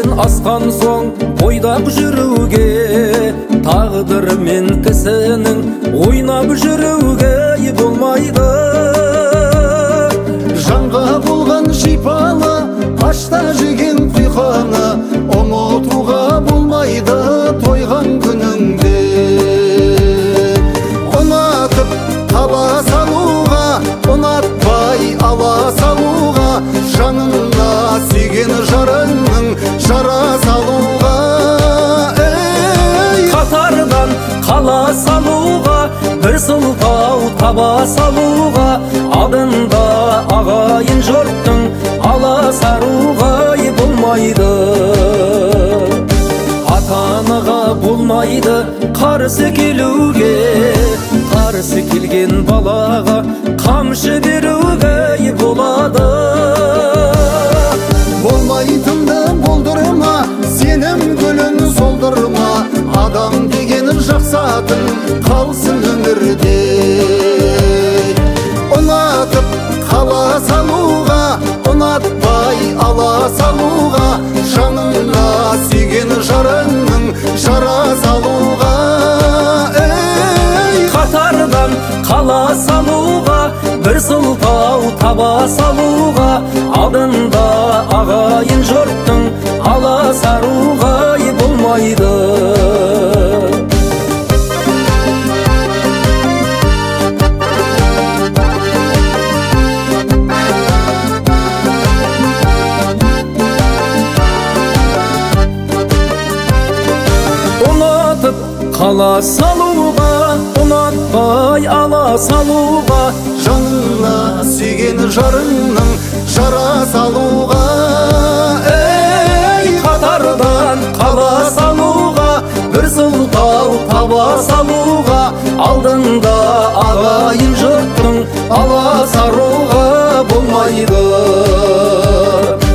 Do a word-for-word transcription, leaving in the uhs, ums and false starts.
асқан соң ойдап жүруге, тағдырмен кісінің ойнап жүруге болмайды. Жанға болған шипаны, ашта жеген құйқаны ұмытуға болмайды тойған күніңде. Ұнатып таба салуға, ұнатпай ала салуға, жанына сүйген жарыңның жара салуға. Қатардан қала салуға, бір сылтау таба салуға, алдында ағайын жұрттың ала саруға болмайды. Ата-анаға болмайды қарсы келуге, қарсы келген балаға қамшы беруге болады. Болмайтынды болдырма, сенім гүлін солдырма, адам деген жақсатын қалсын өмірде. Ұнатып қала салуға, ұнатпай ала салуға, жанына сүйген жарыңның жара салуға. Қатардан қала салуға, бір сылтау таба салуға, алдында ағайын жұрттың ала саруға болмайды. Ұнатып қала салуға, ұнатпай ала салуға, жанына сүйген жарыңның жара салуға. Ей, қатардан қала салуға, бір сылтау таба салуға, алдында ағайын жұрттың ала саруға болмайды.